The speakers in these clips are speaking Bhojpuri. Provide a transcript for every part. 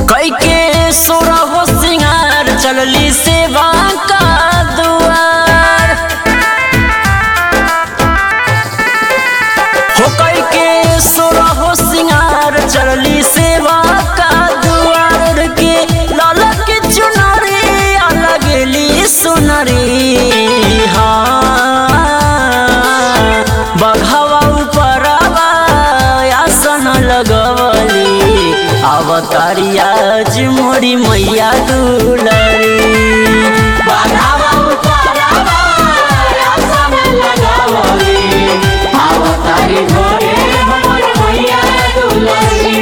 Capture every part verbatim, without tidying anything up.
कई के सोरा हो सिंगार चलली सेवा का दुआर हो कई के सोरा हो सिंगार चलली सेवा का दुआर के लाला के चुनरी लगली सुनरी हाँ बघवा ऊपरवा आसन लगवली अवतारी आज मोरी मैया दुलरी बघवा ऊपरवा आसन लगवली अवतारी मोरी मैया दुलरी।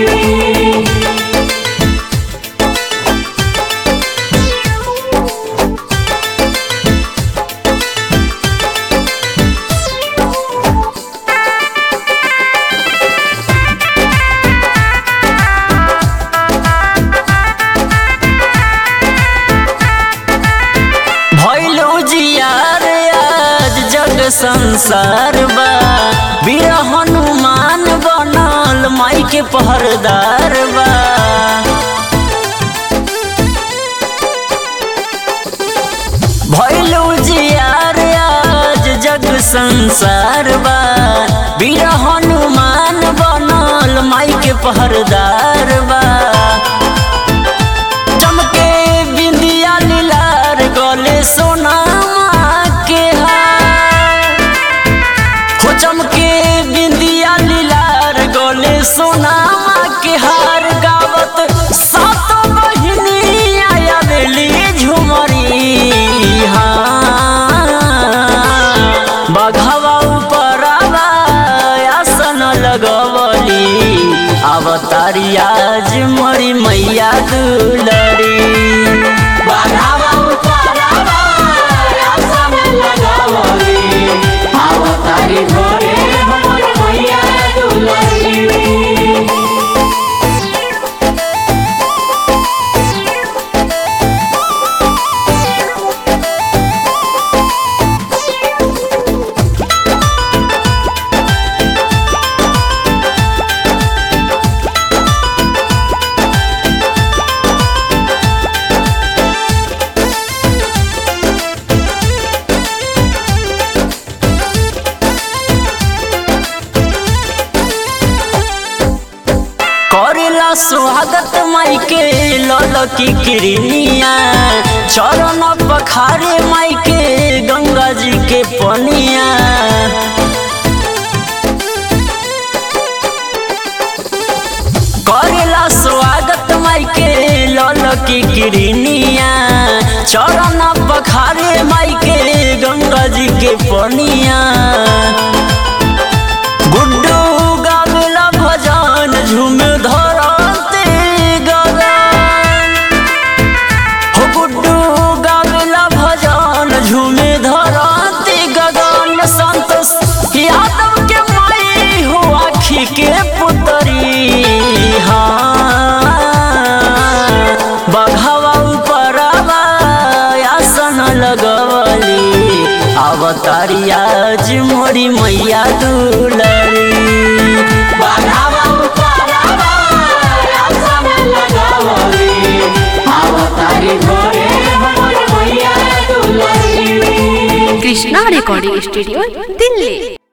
संसार बा वीर हनुमान बनल माई के पहरदार बा भइलू जियार आज जग संसार बा वीर हनुमान बनल माई के पहरदार बा चमके बिंदिया लीलार गले सोना चमके बिंदिया लीलार गोले सोना के हार गावत सातो बहिनी आया बेली झुमरी हाँ बघवा ऊपरवा आसन लगवली अवतारी आज मोरी मैया दुलरी बघवा ऊपरवा आसन लगवली अवतारी मोरी मैया दुलरी। करेला स्वागत माई के ललकी किरनिया चरण पखारे माई के गंगा जी के पनिया करेला स्वागत माई के ललकी किरनिया चरण पखारे माई के गंगा जी के पनिया गुड्डू गावेला भजन झूम धरते गगन हो गुड्डू गावेला भजन झूम धरते गगन संतोष यादव के माई हो आखी के पुतरी हाँ बघवा ऊपरवा आसन लगवली अवतारी आज मोरी मैया दुलरी बघवा ऊपरवा आसन लगवली अवतारी मोरी मैया दुलरी। Krishna recording studio Delhi.